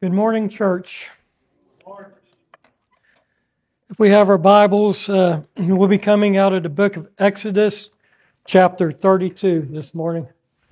Good morning, church. If we have our Bibles, we'll be coming out of the book of Exodus, chapter 32 this morning.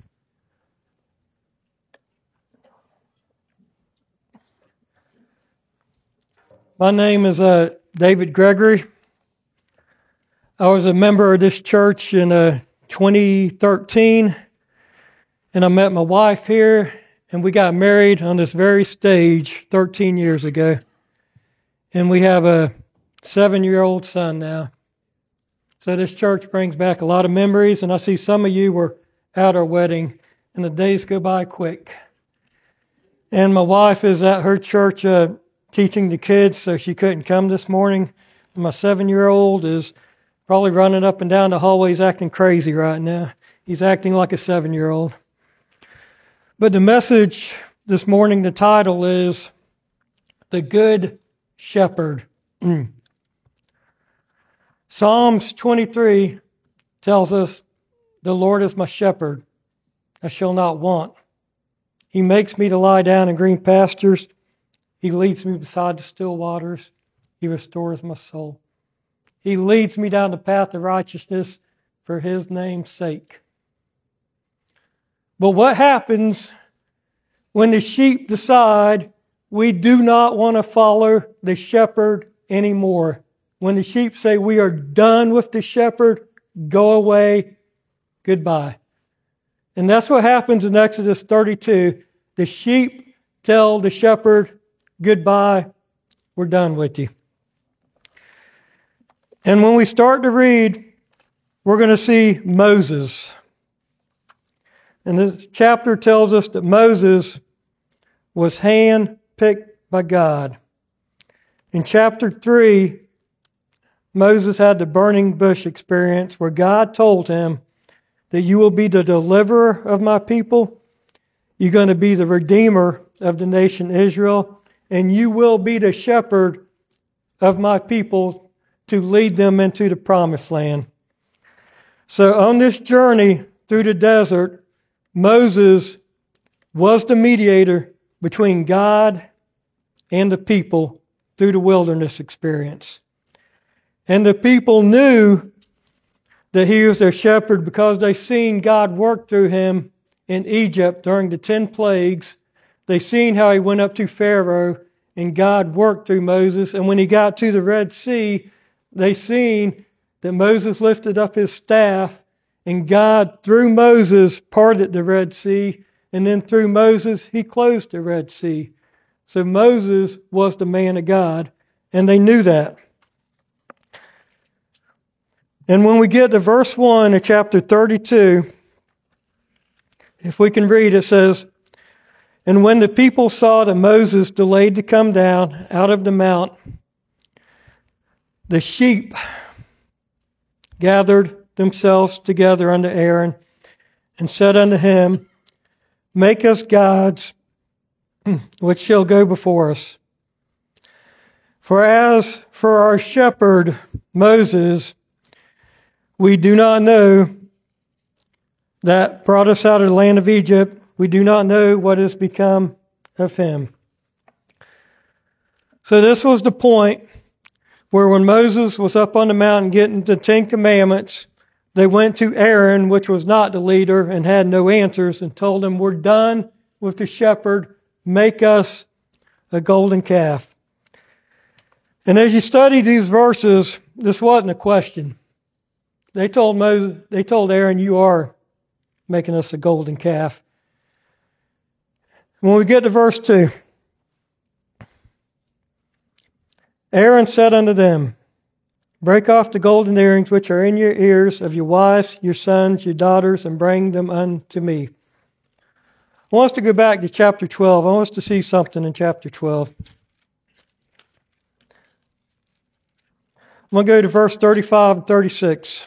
My name is David Gregory. I was a member of this church in 2013, and I met my wife here, and we got married on this very stage 13 years ago. And we have a 7-year-old son now. So this church brings back a lot of memories, and I see some of you were at our wedding, and the days go by quick. And my wife is at her church teaching the kids, so she couldn't come this morning. And my 7-year-old is probably running up and down the hallways acting crazy right now. He's acting like a 7-year-old. But the message this morning, the title is The Good Shepherd. Psalms 23 tells us, "The Lord is my shepherd, I shall not want. He makes me to lie down in green pastures. He leads me beside the still waters. He restores my soul. He leads me down the path of righteousness for His name's sake." But what happens when the sheep decide we do not want to follow the shepherd anymore? When the sheep say we are done with the shepherd, go away, goodbye. And that's what happens in Exodus 32. The sheep tell the shepherd, goodbye, we're done with you. And when we start to read, we're going to see Moses. And this chapter tells us that Moses was hand-picked by God. In chapter 3, Moses had the burning bush experience where God told him that you will be the deliverer of my people, you're going to be the redeemer of the nation Israel, and you will be the shepherd of my people to lead them into the promised land. So on this journey through the desert, Moses was the mediator between God and the people through the wilderness experience. And the people knew that he was their shepherd because they seen God work through him in Egypt during the 10 plagues. They seen how he went up to Pharaoh and God worked through Moses. And when he got to the Red Sea, they seen that Moses lifted up his staff and God, through Moses, parted the Red Sea. And then through Moses, he closed the Red Sea. So Moses was the man of God, and they knew that. And when we get to verse 1 of chapter 32, if we can read, it says, "And when the people saw that Moses delayed to come down out of the mount, the sheep gathered themselves together unto Aaron and said unto him, Make us gods which shall go before us. For as for our shepherd Moses, we do not know that brought us out of the land of Egypt. We do not know what has become of him." So this was the point where when Moses was up on the mountain getting the 10 Commandments, they went to Aaron, which was not the leader and had no answers, and told him, we're done with the shepherd. Make us a golden calf. And as you study these verses, this wasn't a question. They told Aaron, you are making us a golden calf. When we get to verse 2, Aaron said unto them, Break off the golden earrings which are in your ears of your wives, your sons, your daughters, and bring them unto me. I want us to go back to chapter 12. I want us to see something in chapter 12. I'm going to go to verse 35 and 36.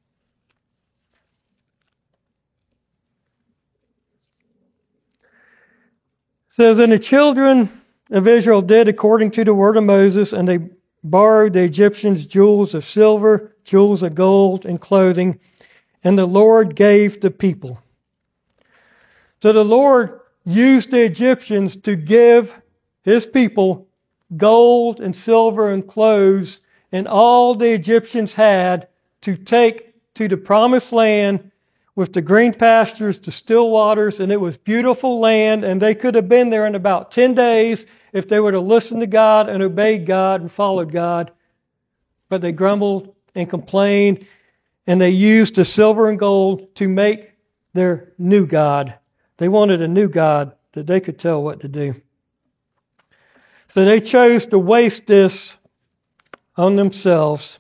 It says, "And the children of Israel did according to the word of Moses, and they borrowed the Egyptians jewels of silver, jewels of gold, and clothing, and the Lord gave the people." So the Lord used the Egyptians to give his people, gold and silver and clothes and all the Egyptians had to take to the promised land with the green pastures, the still waters, and it was beautiful land, and they could have been there in about 10 days if they would have listened to God and obeyed God and followed God. But they grumbled and complained, and they used the silver and gold to make their new God. They wanted a new God that they could tell what to do. So they chose to waste this on themselves.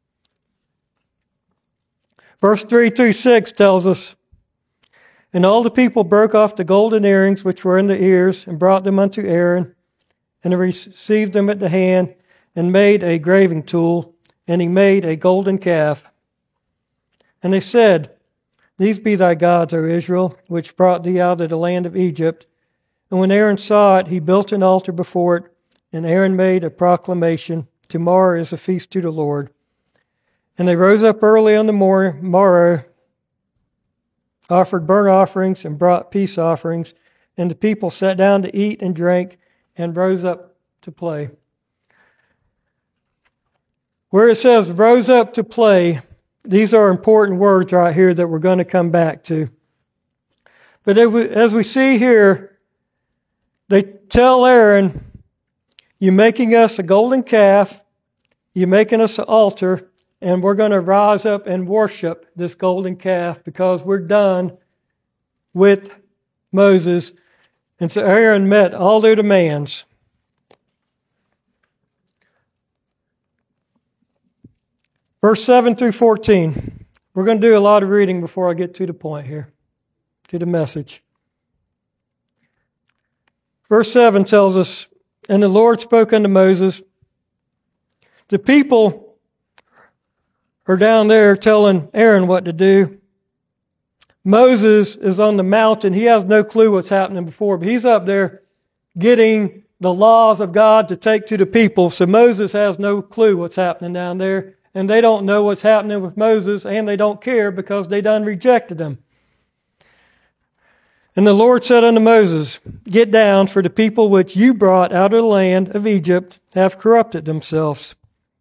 Verse 3 through 6 tells us, "And all the people broke off the golden earrings which were in the ears, and brought them unto Aaron, and he received them at the hand, and made a graving tool, and he made a golden calf. And they said, These be thy gods, O Israel, which brought thee out of the land of Egypt. And when Aaron saw it, he built an altar before it, and Aaron made a proclamation, Tomorrow is a feast to the Lord. And they rose up early on the morrow, offered burnt offerings, and brought peace offerings. And the people sat down to eat and drink, and rose up to play." Where it says rose up to play, these are important words right here that we're going to come back to. But as we see here, they tell Aaron, "You're making us a golden calf, you're making us an altar, and we're going to rise up and worship this golden calf because we're done with Moses." And so Aaron met all their demands. Verse 7 through 14. We're going to do a lot of reading before I get to the point here, to the message. Verse 7 tells us, "And the Lord spoke unto Moses." The people are down there telling Aaron what to do. Moses is on the mountain. He has no clue what's happening before, but he's up there getting the laws of God to take to the people. So Moses has no clue what's happening down there. And they don't know what's happening with Moses, and they don't care because they done rejected him. "And the Lord said unto Moses, Get down, for the people which you brought out of the land of Egypt have corrupted themselves."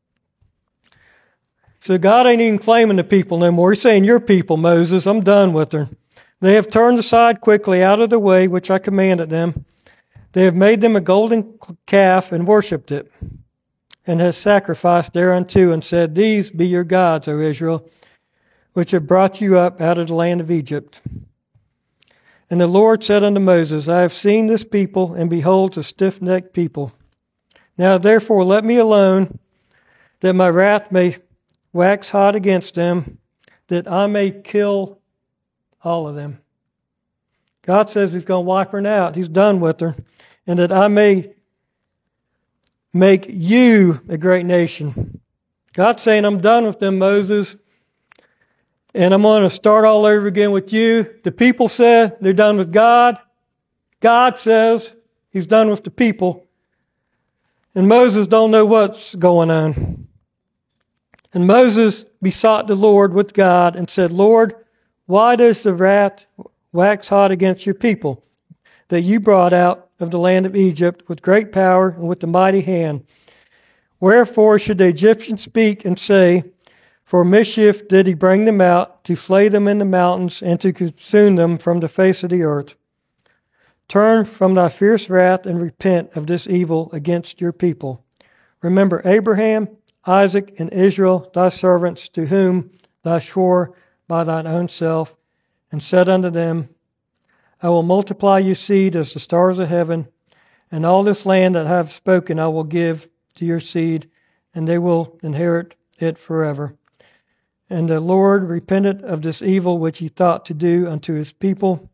So God ain't even claiming the people no more. He's saying, "Your people, Moses, I'm done with her. They have turned aside quickly out of the way which I commanded them. They have made them a golden calf and worshipped it, and has sacrificed thereunto, and said, These be your gods, O Israel, which have brought you up out of the land of Egypt. And the Lord said unto Moses, I have seen this people, and behold, a stiff-necked people. Now therefore let me alone, that my wrath may wax hot against them, that I may kill all of them." God says He's going to wipe her out. He's done with her. "And that I may make you a great nation." God's saying, I'm done with them, Moses, and I'm going to start all over again with you. The people said they're done with God. God says He's done with the people. And Moses don't know what's going on. And Moses besought the Lord with God and said, Lord, why does the wrath wax hot against your people that you brought out of the land of Egypt with great power and with a mighty hand? Wherefore should the Egyptians speak and say, For mischief did he bring them out, to slay them in the mountains and to consume them from the face of the earth. Turn from thy fierce wrath and repent of this evil against your people. Remember Abraham, Isaac, and Israel, thy servants, to whom thou swore by thine own self, and said unto them, I will multiply your seed as the stars of heaven, and all this land that I have spoken I will give to your seed, and they will inherit it forever. And the Lord repented of this evil which he thought to do unto his people.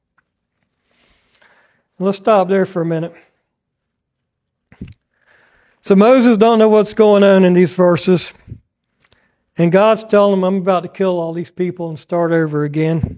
Let's stop there for a minute. So Moses don't know what's going on in these verses. And God's telling him, I'm about to kill all these people and start over again.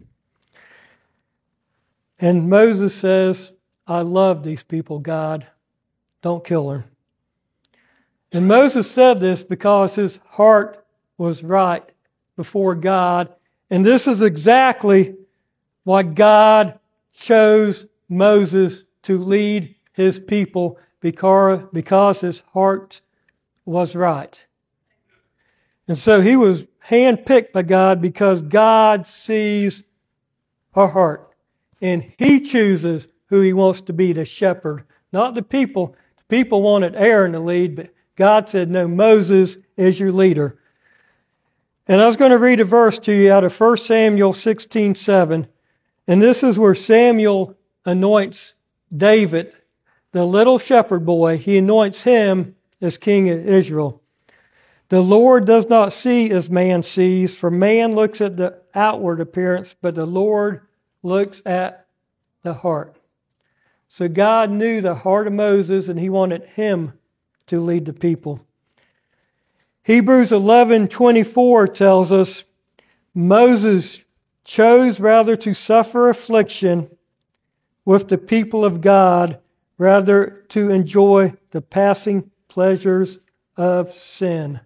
And Moses says, I love these people, God. Don't kill them. And Moses said this because his heart was right before God. And this is exactly why God chose Moses to lead his people, because his heart was right. And so he was handpicked by God because God sees our heart. And he chooses who he wants to be the shepherd, not the people. The people wanted Aaron to lead, but God said, no, Moses is your leader. And I was going to read a verse to you out of 1 Samuel 16:7. And this is where Samuel anoints David, the little shepherd boy. He anoints him as king of Israel. The Lord does not see as man sees, for man looks at the outward appearance, but the Lord looks at the heart. So God knew the heart of Moses, and he wanted him to lead the people. Hebrews 11:24 tells us Moses chose rather to suffer affliction with the people of God rather to enjoy the passing pleasures of sin.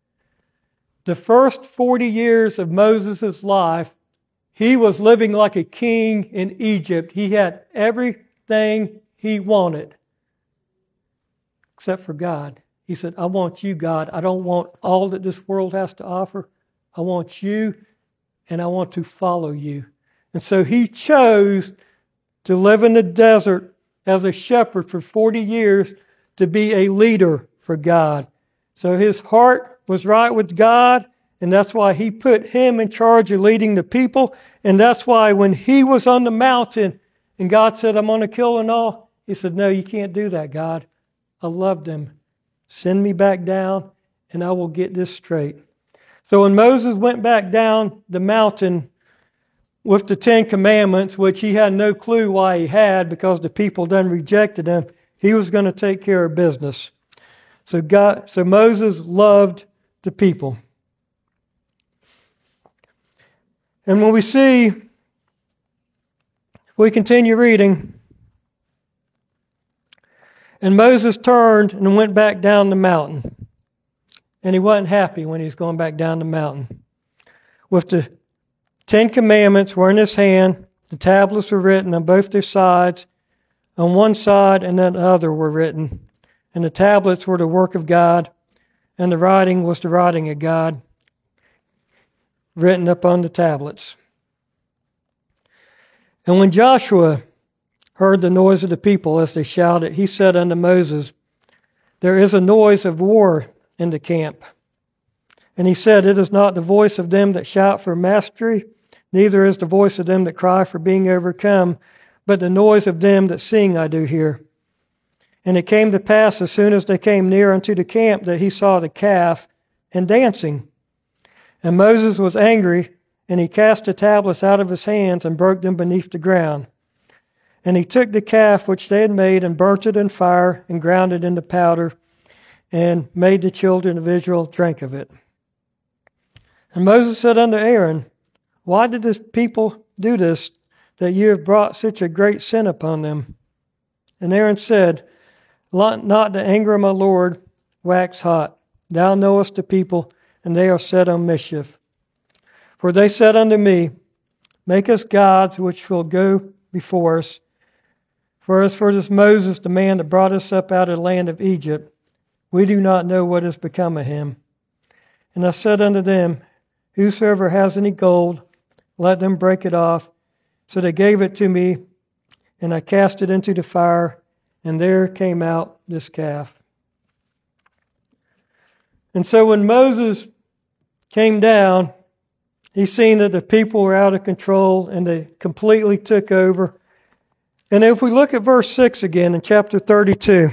The first 40 years of Moses' life, he was living like a king in Egypt. He had everything he wanted, except for God. He said, I want you, God. I don't want all that this world has to offer. I want you, and I want to follow you. And so he chose to live in the desert as a shepherd for 40 years to be a leader for God. So his heart was right with God, and that's why he put him in charge of leading the people. And that's why when he was on the mountain and God said, I'm going to kill them all, he said, no, you can't do that, God. I love them. Send me back down, and I will get this straight. So when Moses went back down the mountain with the 10 Commandments, which he had no clue why he had because the people done rejected him, he was going to take care of business. So Moses loved the people. And when if we continue reading, and Moses turned and went back down the mountain. And he wasn't happy when he was going back down the mountain. With the 10 Commandments were in his hand, the tablets were written on both their sides. On one side and on the other were written. And the tablets were the work of God, and the writing was the writing of God, written upon the tablets. And when Joshua heard the noise of the people as they shouted, he said unto Moses, there is a noise of war in the camp. And he said, it is not the voice of them that shout for mastery, neither is the voice of them that cry for being overcome, but the noise of them that sing I do hear. And it came to pass as soon as they came near unto the camp that he saw the calf and dancing. And Moses was angry, and he cast the tablets out of his hands and broke them beneath the ground. And he took the calf which they had made and burnt it in fire and ground it into powder and made the children of Israel drink of it. And Moses said unto Aaron, why did this people do this, that you have brought such a great sin upon them? And Aaron said, let not the anger of my Lord wax hot. Thou knowest the people, and they are set on mischief. For they said unto me, make us gods which shall go before us. For as for this Moses, the man that brought us up out of the land of Egypt, we do not know what has become of him. And I said unto them, whosoever has any gold, let them break it off. So they gave it to me, and I cast it into the fire, and there came out this calf. And so when Moses came down, he seen that the people were out of control, and they completely took over. And if we look at verse 6 again in chapter 32,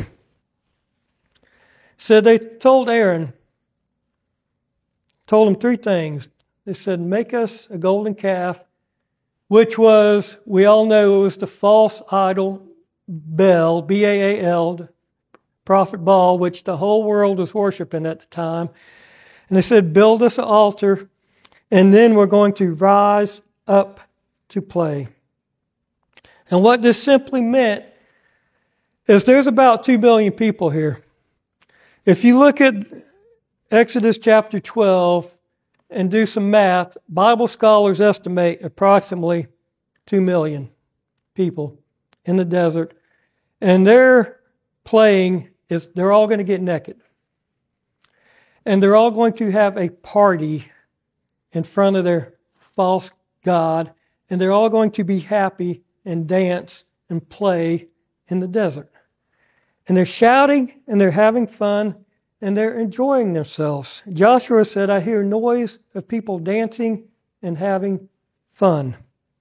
said they told Aaron, told him 3 things. They said, make us a golden calf, which was, we all know it was the false idol Baal, B-A-A-L, prophet Baal, which the whole world was worshiping at the time. And they said, build us an altar, and then we're going to rise up to play. And what this simply meant is there's about 2 billion people here. If you look at Exodus chapter 12 and do some math, Bible scholars estimate approximately 2 million people in the desert. And their playing is they're all going to get naked. And they're all going to have a party in front of their false god. And they're all going to be happy and dance and play in the desert. And they're shouting and they're having fun and they're enjoying themselves. Joshua said, I hear noise of people dancing and having fun.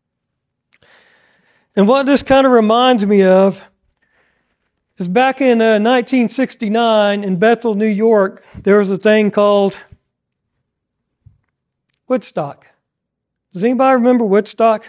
And what this kind of reminds me of is back in 1969 in Bethel, New York, there was a thing called Woodstock. Does anybody remember Woodstock?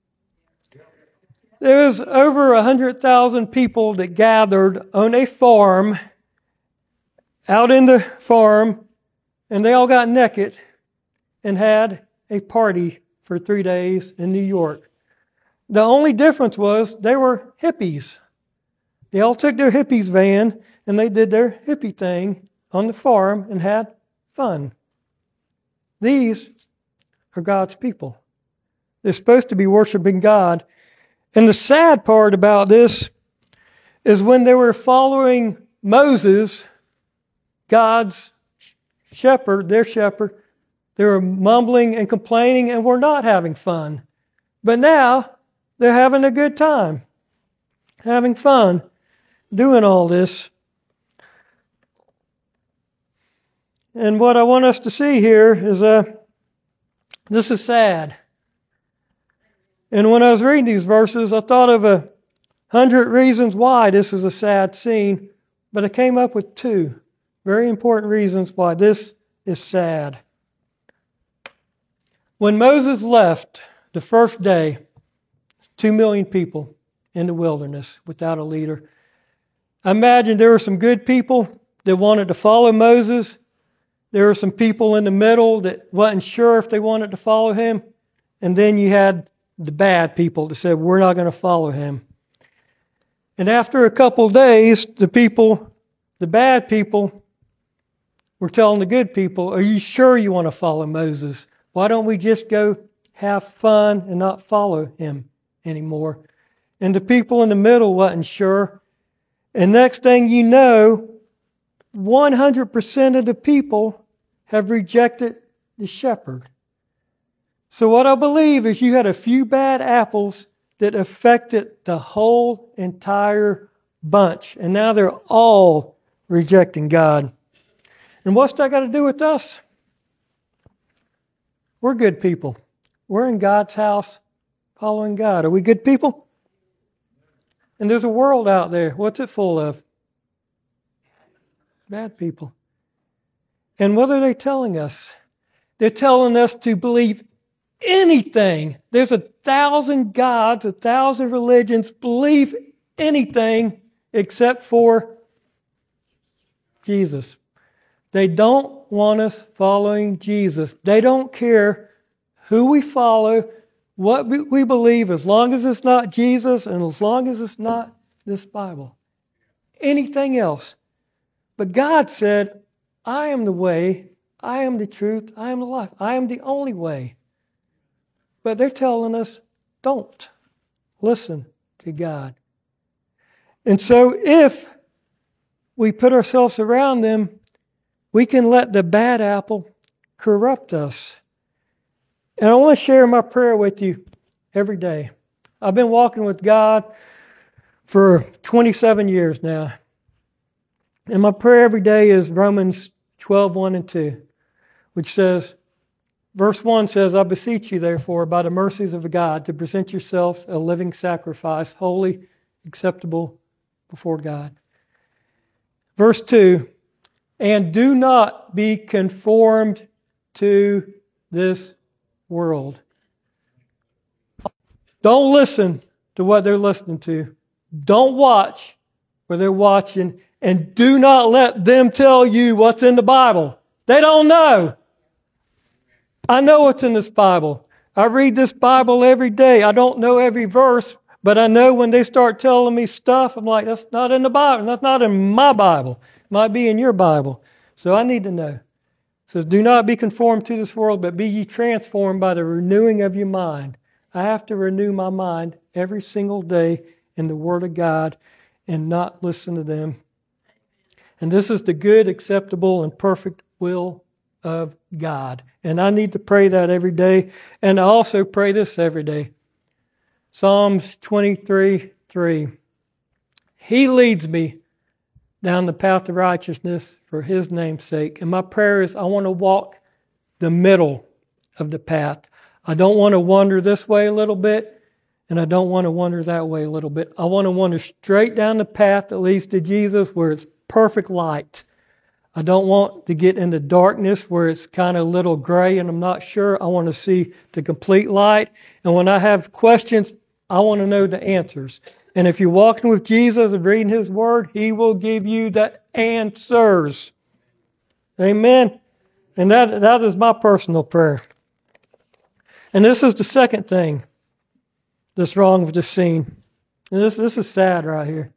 There was over 100,000 people that gathered on a farm, out in the farm, and they all got naked and had a party for 3 days in New York. The only difference was they were hippies. They all took their hippies van and they did their hippie thing on the farm and had fun. These are God's people. They're supposed to be worshiping God. And the sad part about this is when they were following Moses, God's shepherd, their shepherd, they were mumbling and complaining and were not having fun. But now they're having a good time, having fun, doing all this. And what I want us to see here is this is sad. And when I was reading these verses, I thought of 100 reasons why this is a sad scene, but I came up with 2 very important reasons why this is sad. When Moses left the first day, 2 million people in the wilderness without a leader. I imagine there were some good people that wanted to follow Moses. There were some people in the middle that wasn't sure if they wanted to follow him. And then you had the bad people that said, we're not going to follow him. And after a couple of days, the bad people were telling the good people, are you sure you want to follow Moses? Why don't we just go have fun and not follow him anymore? And the people in the middle wasn't sure. And next thing you know, 100% of the people have rejected the shepherd. So what I believe is you had a few bad apples that affected the whole entire bunch. And now they're all rejecting God. And what's that got to do with us? We're good people. We're in God's house following God. Are we good people? And there's a world out there. What's it full of? Bad people. And what are they telling us? They're telling us to believe anything. There's 1,000 gods, 1,000 religions. Believe anything except for Jesus. They don't want us following Jesus. They don't care who we follow, what we believe, as long as it's not Jesus and as long as it's not this Bible. Anything else. But God said, I am the way, I am the truth, I am the life. I am the only way. But they're telling us, don't listen to God. And so if we put ourselves around them, we can let the bad apple corrupt us. And I want to share my prayer with you every day. I've been walking with God for 27 years now. And my prayer every day is Romans 12:1 and 2, which says, verse 1 says, I beseech you, therefore, by the mercies of God, to present yourselves a living sacrifice, holy, acceptable before God. Verse 2, and do not be conformed to this world. Don't listen to what they're listening to. Don't watch what they're watching. And do not let them tell you what's in the Bible. They don't know. I know what's in this Bible. I read this Bible every day. I don't know every verse, but I know when they start telling me stuff, I'm like, that's not in the Bible. That's not in my Bible. It might be in your Bible. So I need to know. It says, do not be conformed to this world, but be ye transformed by the renewing of your mind. I have to renew my mind every single day in the Word of God. and not listen to them. And this is the good, acceptable, and perfect will of God. And I need to pray that every day. And I also pray this every day. Psalms 23:3. He leads me down the path of righteousness for His name's sake. And my prayer is I want to walk the middle of the path. I don't want to wander this way a little bit, and I don't want to wander that way a little bit. I want to wander straight down the path that leads to Jesus where it's perfect light. I don't want to get into darkness where it's kind of a little gray and I'm not sure. I want to see the complete light. And when I have questions, I want to know the answers. And if you're walking with Jesus and reading His Word, He will give you the answers. Amen. And that is my personal prayer. And this is the second thing that's wrong with this scene. And this is sad right here.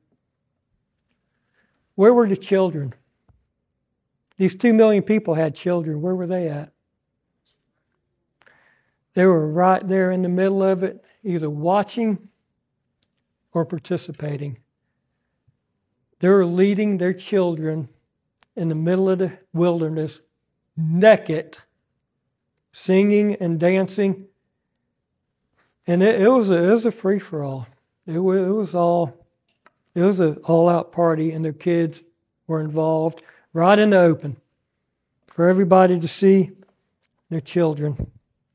Where were the children? These 2 million people had children. Where were they at? They were right there in the middle of it, either watching or participating. They were leading their children in the middle of the wilderness, naked, singing and dancing. And it was a free-for-all. It was an all-out party, and their kids were involved right in the open for everybody to see their children.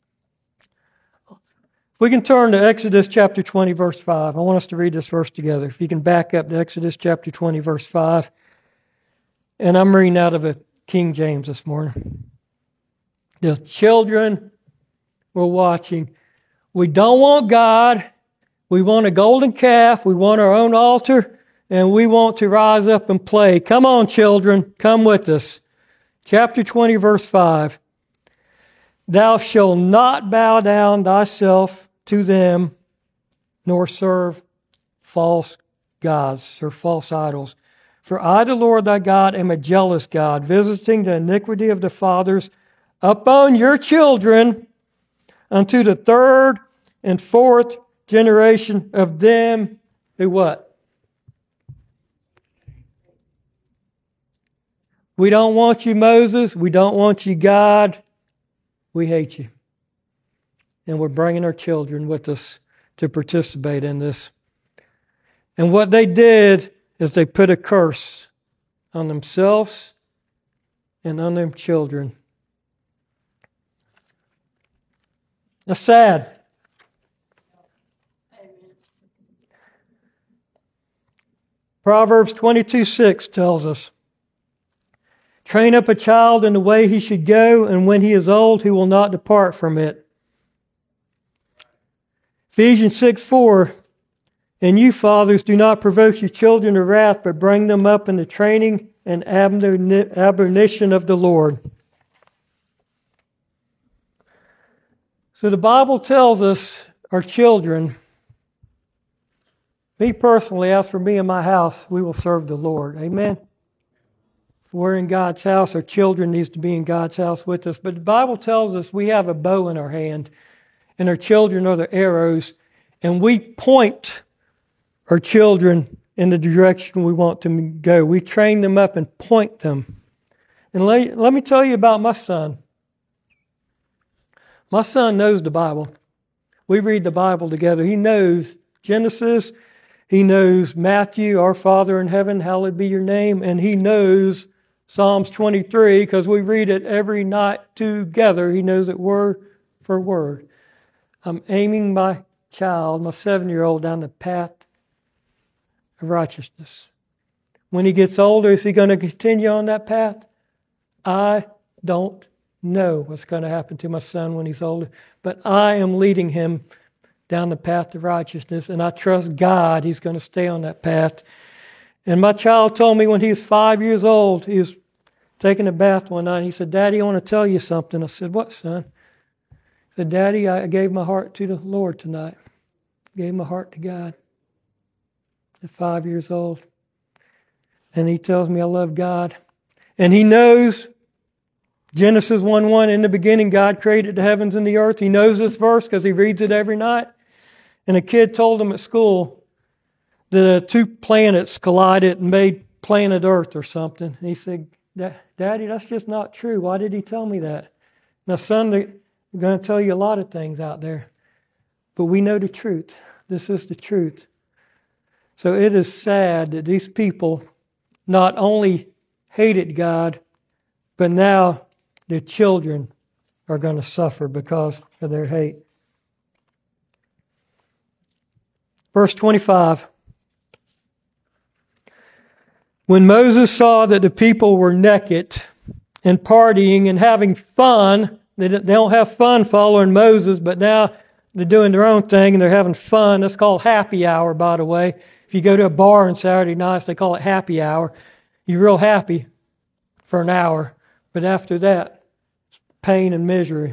If we can turn to Exodus chapter 20, verse 5. I want us to read this verse together. If you can back up to Exodus chapter 20, verse 5. And I'm reading out of a King James this morning. The children were watching. We don't want God. We want a golden calf. We want our own altar. And we want to rise up and play. Come on, children. Come with us. Chapter 20, verse 5. Thou shalt not bow down thyself to them, nor serve false gods or false idols. For I, the Lord thy God, am a jealous God, visiting the iniquity of the fathers upon your children unto the third and fourth generation of them who what? We don't want you, Moses. We don't want you, God. We hate you. And we're bringing our children with us to participate in this. And what they did is they put a curse on themselves and on their children. That's sad. Proverbs 22:6 tells us, train up a child in the way he should go, and when he is old, he will not depart from it. Ephesians 6:4, and you fathers, do not provoke your children to wrath, but bring them up in the training and admonition of the Lord. So the Bible tells us our children, me personally, as for me and my house, we will serve the Lord. Amen. We're in God's house. Our children needs to be in God's house with us. But the Bible tells us we have a bow in our hand, and our children are the arrows, and we point our children in the direction we want them to go. We train them up and point them. And let me tell you about my son. My son knows the Bible. We read the Bible together. He knows Genesis. He knows Matthew, our Father in heaven, hallowed be your name. And he knows Psalms 23, because we read it every night together. He knows it word for word. I'm aiming my child, my 7-year-old, down the path of righteousness. When he gets older, is he going to continue on that path? I don't know what's going to happen to my son when he's older, but I am leading him down the path of righteousness, and I trust God he's going to stay on that path. And my child told me when he was 5 years old, he was taking a bath one night, and he said, Daddy, I want to tell you something. I said, what, son? He said, Daddy, I gave my heart to the Lord tonight. I gave my heart to God at 5 years old. And he tells me I love God. And he knows Genesis 1:1, in the beginning God created the heavens and the earth. He knows this verse because he reads it every night. And a kid told him at school the two planets collided and made planet Earth or something. And he said, Daddy, that's just not true. Why did he tell me that? Now, son, they're going to tell you a lot of things out there. But we know the truth. This is the truth. So it is sad that these people not only hated God, but now their children are going to suffer because of their hate. Verse 25. When Moses saw that the people were naked and partying and having fun, they don't have fun following Moses, but now they're doing their own thing and they're having fun. That's called happy hour, by the way. If you go to a bar on Saturday nights, they call it happy hour. You're real happy for an hour, but after that, it's pain and misery.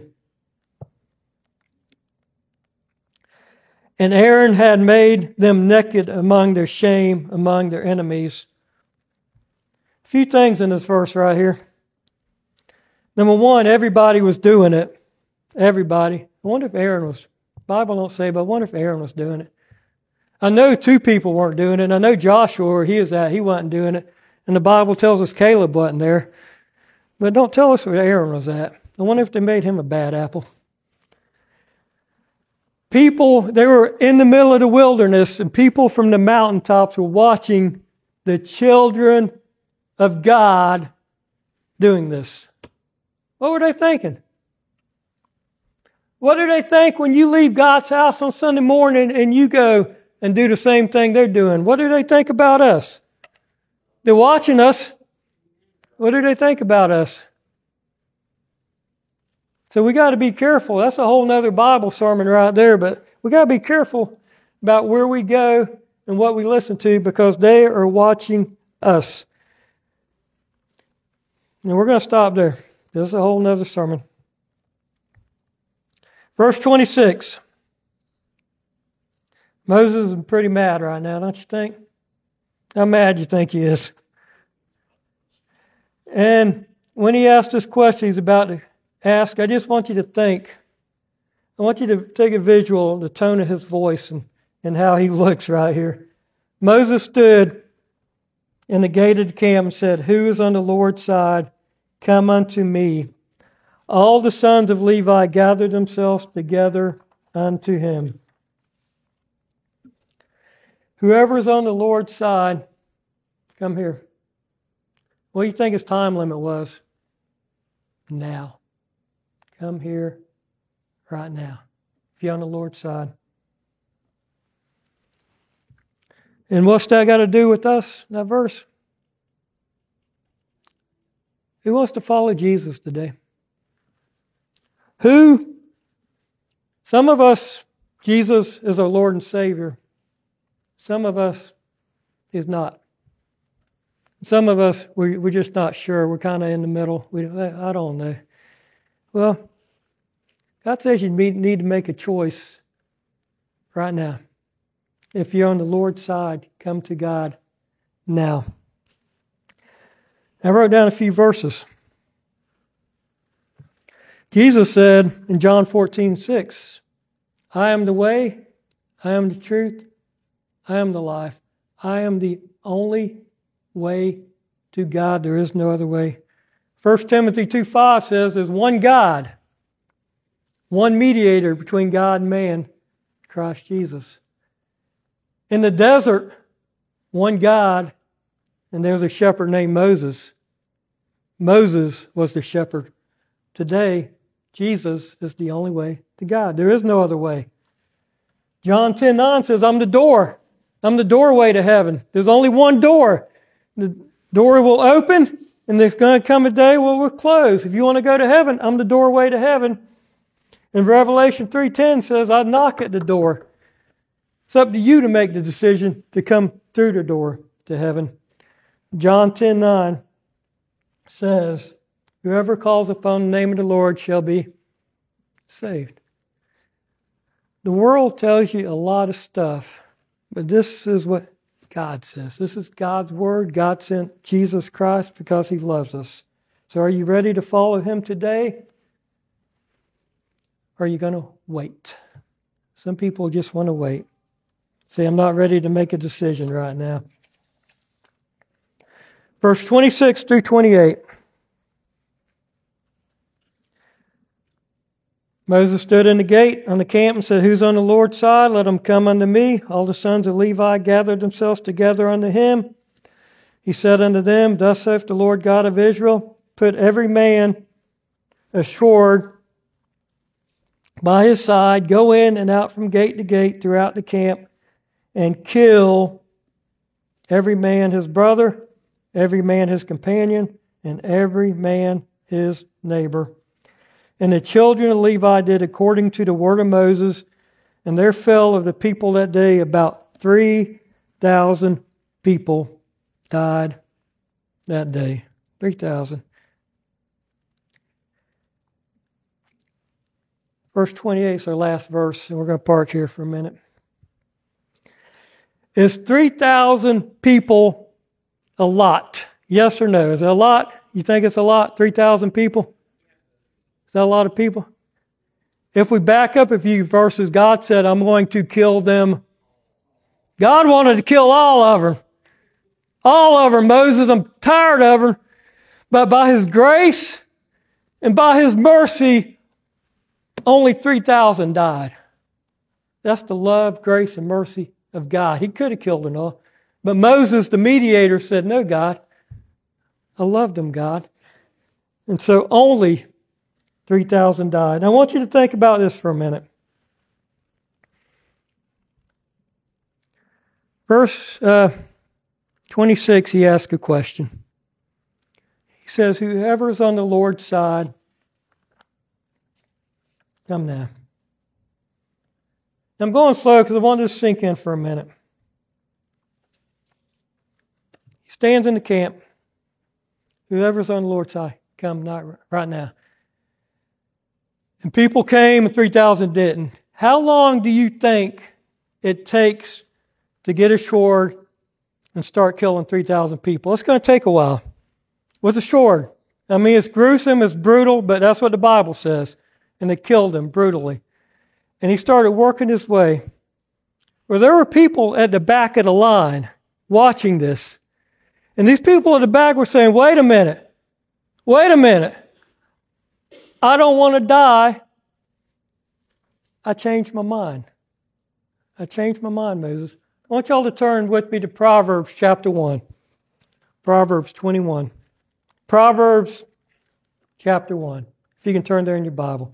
And Aaron had made them naked among their shame, among their enemies. A few things in this verse right here. Number one, everybody was doing it. Everybody. I wonder if Aaron was. The Bible don't say, but I wonder if Aaron was doing it. I know two people weren't doing it. I know Joshua, where he was at, he wasn't doing it. And the Bible tells us Caleb wasn't there. But don't tell us where Aaron was at. I wonder if they made him a bad apple. People, they were in the middle of the wilderness, and people from the mountaintops were watching the children of God doing this. What were they thinking? What do they think when you leave God's house on Sunday morning and you go and do the same thing they're doing? What do they think about us? They're watching us. What do they think about us? So we got to be careful. That's a whole nother Bible sermon right there, but we got to be careful about where we go and what we listen to because they are watching us. And we're going to stop there. This is a whole nother sermon. Verse 26. Moses is pretty mad right now, don't you think? How mad do you think he is? And when he asked this question he's about to ask, I just want you to think. I want you to take a visual of the tone of his voice and how he looks right here. Moses stood in the gate of the camp and said, "Who is on the Lord's side? Come unto me." All the sons of Levi gathered themselves together unto him. Whoever is on the Lord's side, come here. What do you think his time limit was? Now. Come here right now. If you're on the Lord's side. And what's that got to do with us, that verse? Who wants to follow Jesus today? Who? Some of us, Jesus is our Lord and Savior. Some of us, He's not. Some of us, we're just not sure. We're kind of in the middle. I don't know. Well, God says you need to make a choice right now. If you're on the Lord's side, come to God now. I wrote down a few verses. Jesus said in John 14:6, "I am the way, I am the truth, I am the life. I am the only way to God. There is no other way." 1 Timothy 2:5 says there's one God, one mediator between God and man, Christ Jesus. In the desert, one God, and there's a shepherd named Moses. Moses was the shepherd. Today, Jesus is the only way to God. There is no other way. John 10:9 says, "I'm the door. I'm the doorway to heaven." There's only one door. The door will open, and there's going to come a day where we'll close. If you want to go to heaven, I'm the doorway to heaven. And Revelation 3:10 says, "I knock at the door." It's up to you to make the decision to come through the door to heaven. John 10:9 says, "Whoever calls upon the name of the Lord shall be saved." The world tells you a lot of stuff, but this is what God says. This is God's word. God sent Jesus Christ because He loves us. So are you ready to follow Him today? Or are you going to wait? Some people just want to wait. See, I'm not ready to make a decision right now. Verse 26 through 28. Moses stood in the gate on the camp and said, "Who's on the Lord's side? Let him come unto me." All the sons of Levi gathered themselves together unto him. He said unto them, "Thus saith the Lord God of Israel, put every man a sword by his side, go in and out from gate to gate throughout the camp, and kill every man his brother, every man his companion, and every man his neighbor." And the children of Levi did according to the word of Moses, and there fell of the people that day about 3,000 people died that day. 3,000. Verse 28 is our last verse, and we're going to park here for a minute. Is 3,000 people a lot? Yes or no? Is it a lot? You think it's a lot? 3,000 people? Is that a lot of people? If we back up a few verses, God said, "I'm going to kill them." God wanted to kill all of them. All of them. Moses, I'm tired of them. But by His grace and by His mercy, only 3,000 died. That's the love, grace, and mercy of God. He could have killed them all. But Moses, the mediator, said, "No, God. I loved them, God." And so only 3,000 died. Now, I want you to think about this for a minute. Verse 26, he asks a question. He says, "Whoever is on the Lord's side, come now." I'm going slow because I want this to sink in for a minute. He stands in the camp. Whoever's on the Lord's side, come right now. And people came and 3,000 didn't. How long do you think it takes to get a sword and start killing 3,000 people? It's going to take a while. With a sword. I mean, it's gruesome, it's brutal, but that's what the Bible says. And they killed him brutally. And he started working his way. Well, there were people at the back of the line watching this. And these people at the back were saying, wait a minute. I don't want to die. I changed my mind. Moses. I want y'all to turn with me to Proverbs chapter 1. Proverbs 21. Proverbs chapter 1. If you can turn there in your Bible.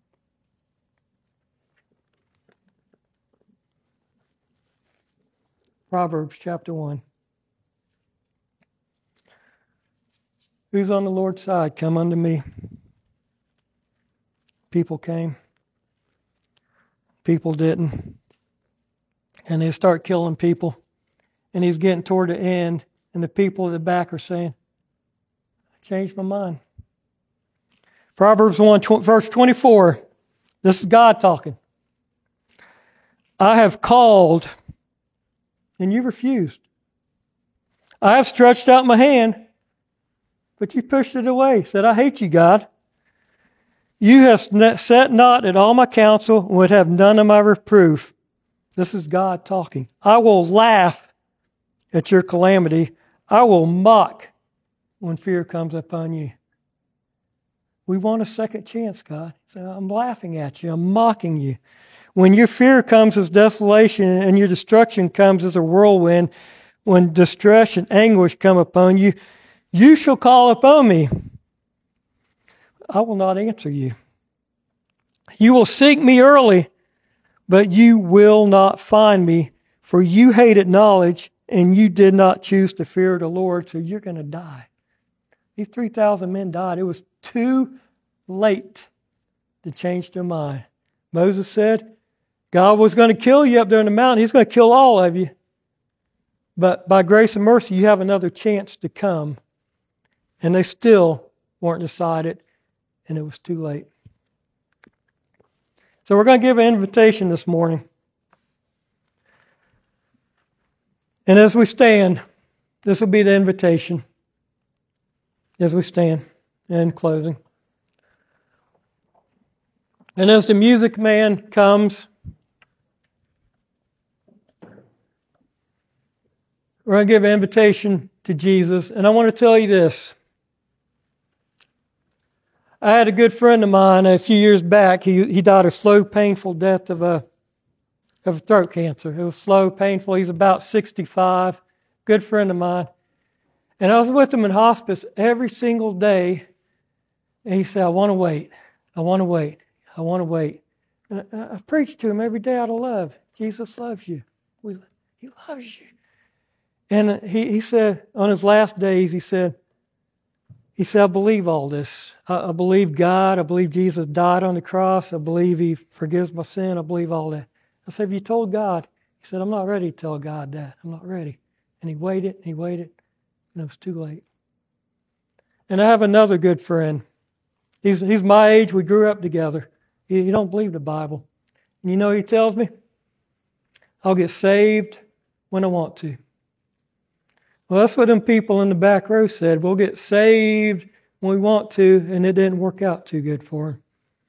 Proverbs chapter 1. Who's on the Lord's side? Come unto me. People came. People didn't. And they start killing people. And he's getting toward the end. And the people at the back are saying, I changed my mind. Proverbs 1, verse 24. This is God talking. I have called, and you refused. I have stretched out my hand, but you pushed it away. Said, I hate you, God. You have set not at all my counsel and would have none of my reproof. This is God talking. I will laugh at your calamity. I will mock when fear comes upon you. We want a second chance, God. So I'm laughing at you. I'm mocking you. When your fear comes as desolation and your destruction comes as a whirlwind, when distress and anguish come upon you, you shall call upon me. I will not answer you. You will seek me early, but you will not find me, for you hated knowledge and you did not choose to fear the Lord, so you're going to die. These 3,000 men died. It was too late to change their mind. Moses said, God was going to kill you up there in the mountain. He's going to kill all of you. But by grace and mercy, you have another chance to come. And they still weren't decided, and it was too late. So we're going to give an invitation this morning. And as we stand, this will be the invitation. As we stand in closing. And as the music man comes, we're going to give an invitation to Jesus. And I want to tell you this. I had a good friend of mine a few years back. He died a slow, painful death of throat cancer. It was slow, painful. He's about 65. Good friend of mine. And I was with him in hospice every single day. And he said, I want to wait. I want to wait. I want to wait. And I preached to him every day out of love. Jesus loves you. He loves you. And he said, on his last days, he said, I believe all this. I believe God. I believe Jesus died on the cross. I believe He forgives my sin. I believe all that. I said, have you told God? He said, I'm not ready to tell God that. I'm not ready. And he waited, and it was too late. And I have another good friend. He's my age. We grew up together. He don't believe the Bible. And you know what he tells me? I'll get saved when I want to. Well, that's what them people in the back row said. We'll get saved when we want to, and it didn't work out too good for them.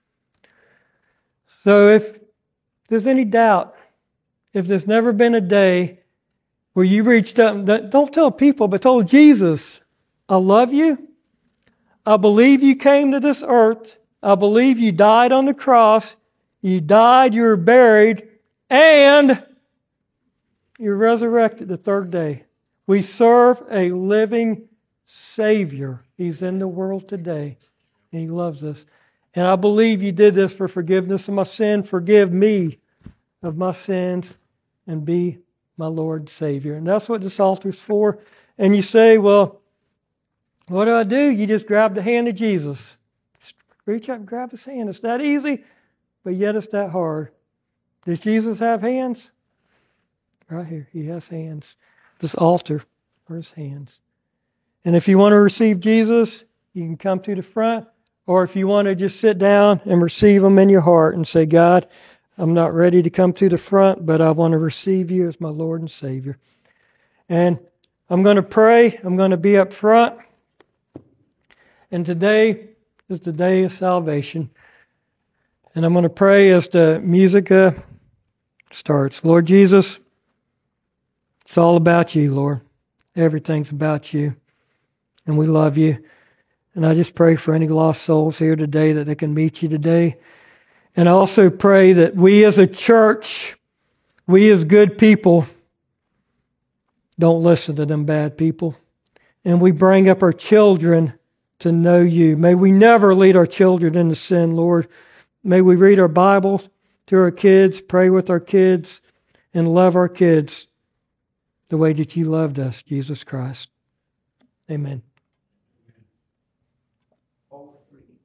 So if there's any doubt, if there's never been a day where you reached up, and don't tell people, but told Jesus, I love you. I believe you came to this earth. I believe you died on the cross. You died, you were buried, and you're resurrected the third day. We serve a living Savior. He's in the world today, and He loves us. And I believe you did this for forgiveness of my sin. Forgive me of my sins and be my Lord and Savior. And that's what this altar's for. And you say, well, what do? You just grab the hand of Jesus. Just reach up and grab His hand. It's that easy, but yet it's that hard. Does Jesus have hands? Right here, He has hands. This altar are His hands. And if you want to receive Jesus, you can come to the front. Or if you want to just sit down and receive Him in your heart and say, God, I'm not ready to come to the front, but I want to receive You as my Lord and Savior. And I'm going to pray. I'm going to be up front. And today is the day of salvation. And I'm going to pray as the music starts. Lord Jesus, it's all about You, Lord. Everything's about You. And we love You. And I just pray for any lost souls here today that they can meet You today. And I also pray that we as a church, we as good people, don't listen to them bad people. And we bring up our children to know You. May we never lead our children into sin, Lord. May we read our Bibles to our kids, pray with our kids, and love our kids the way that You loved us, Jesus Christ. Amen.